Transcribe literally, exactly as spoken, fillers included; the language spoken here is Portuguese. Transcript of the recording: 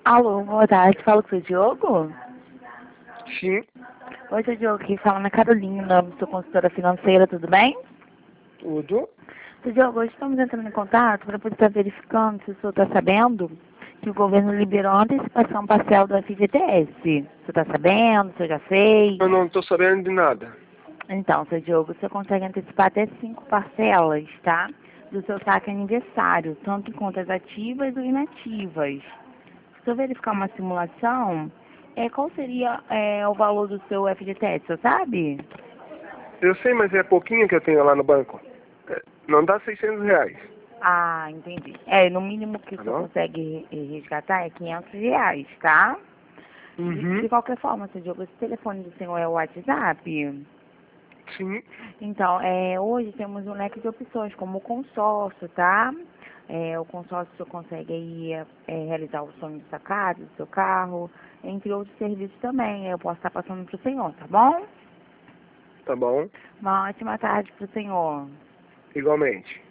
Alô, boa tarde. Fala com o seu Diogo? Sim, Oi, seu Diogo, aqui fala na Carolina, sou consultora financeira, tudo bem? tudo. Seu Diogo, hoje estamos entrando em contato para poder estar verificando se o senhor está sabendo que o governo liberou a antecipação parcial do F G T S. O senhor está sabendo? O senhor já fez? Eu não estou sabendo de nada. Então, seu Diogo, você consegue antecipar até cinco parcelas, tá? Do seu saque aniversário, tanto em contas ativas ou inativas. Se eu verificar uma simulação, é, qual seria é, o valor do seu F G T S, você sabe? Eu sei, mas é pouquinho que eu tenho lá no banco. É, não dá seiscentos reais. Ah, entendi. É, no mínimo que o Tá senhor bom? consegue re- resgatar é quinhentos reais, tá? De, Uhum. de qualquer forma, seu Diogo, esse telefone do senhor é o WhatsApp? Sim. Então, é, hoje temos um leque de opções, como o consórcio, tá? É, o consórcio o senhor consegue aí é, realizar o sonho de sacado do seu carro, entre outros serviços também. Eu posso estar passando para o senhor, tá bom? Tá bom. Uma ótima tarde para o senhor. Igualmente.